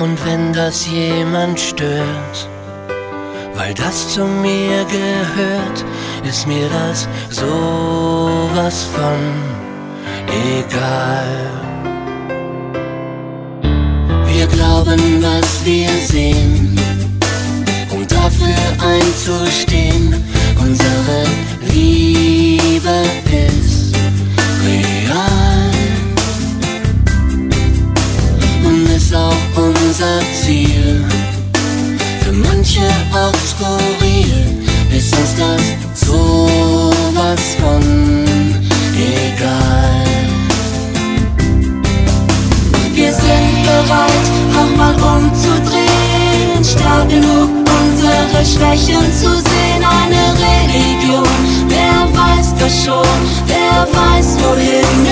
Und wenn das jemand stört, weil das zu mir gehört, ist mir das sowas von egal. Wir glauben, was wir sehen, um dafür einzustehen. Unsere Liebe ist real und ist auch unser Ziel. Für manche auch skurril, ist uns das sowas von egal. Wir sind bereit, auch mal umzudrehen, stark genug, unsere Schwächen zu sehen. Eine Religion, wer weiß das schon, wer weiß wohin